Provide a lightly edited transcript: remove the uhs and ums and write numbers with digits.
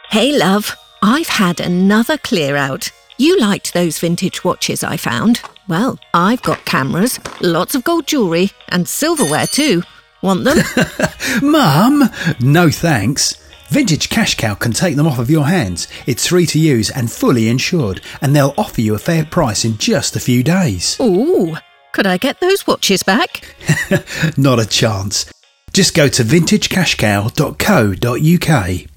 Hey, love. I've had another clear out. You liked those vintage watches I found. Well, I've got cameras, lots of gold jewellery, and silverware too. Want them? Mum! No thanks. Vintage Cash Cow can take them off of your hands. It's free to use and fully insured, and they'll offer you a fair price in just a few days. Ooh, could I get those watches back? Not a chance. Just go to vintagecashcow.co.uk.